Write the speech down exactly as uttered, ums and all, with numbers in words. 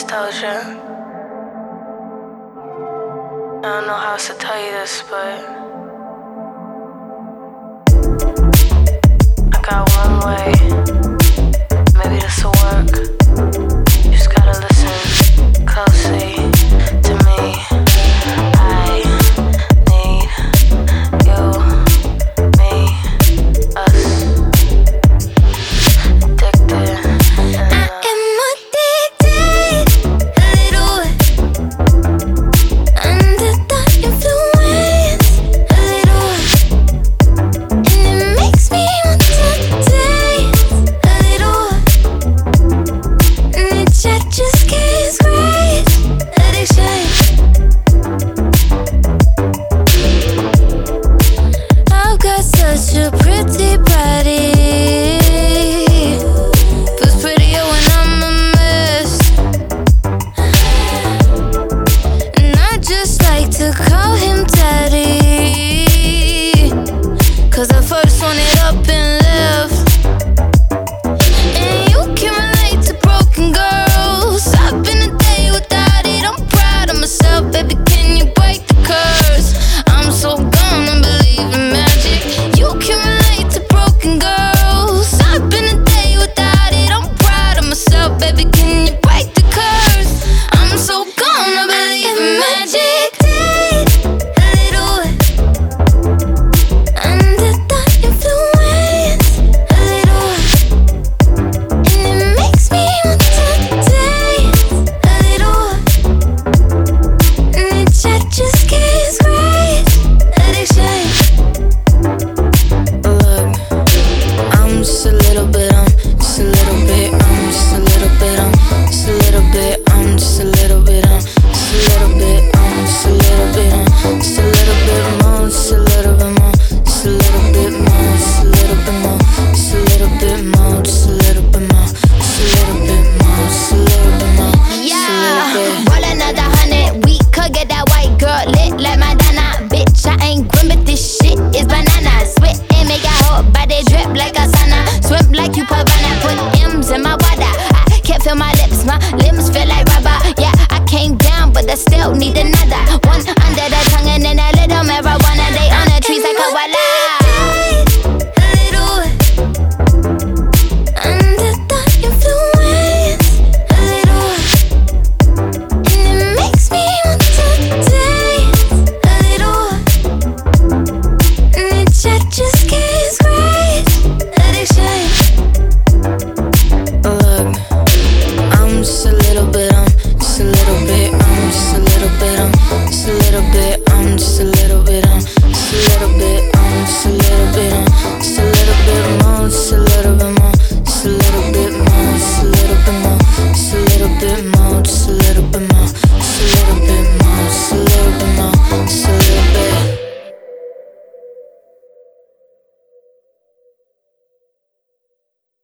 nostalgia. I don't know how else to tell you this, but I got one way. Maybe this'll work. You just gotta listen closely to me. I need you, me, us. Addicted. I am addicted a little, under the influence a little, and it makes me want to dance a little, and it just just gives great addiction. I've got such a pretty body. Feels prettier when I'm a mess. And I just like to call him daddy, 'cause I first won it up and left. And you can relate to broken girls. I've been a day without it, I'm proud of myself. Baby, can you break the curse? I'm so gone, I believe in magic. You can relate to broken girls. I've been a day without it, I'm proud of myself. Baby, can you break the curse? I'm so gone, I believe in magic. A little, under the influence a little, and it makes me want to dance a little, and it just just gives great addiction. Look, I'm just a little bit, I'm just a little bit, I'm just a little bit, I'm just a little bit, I'm just a little bit, I'm just a little bit, I'm just a little bit, I'm just a little bit more, just a little bit more, just a little bit more, just a little bit more, just a little bit more, just a little bit more, just a little bit more, just a little bit more, Yeah, roll another hundred. We could get that white girl lit like Madonna. Bitch, I ain't grim, but this shit is banana. Sweat and make it hot, body drip like a sauna. Swim like you Pavana, put M's in my water. I can't feel my lips, my limbs feel like rubber. Yeah, I came down, but I still need another one under the tongue and then a little marijuana. They on the trees like a walla. a little, under the influence a little, and it makes me want to dance a little, and it just just gives great addiction. Look, I'm just a little bit, I'm just a little bit, I'm just a little bit, I'm just a little bit, I'm just a little bit, I'm just a little bit, I'm just a little bit, I'm just a little bit more, just a little bit more.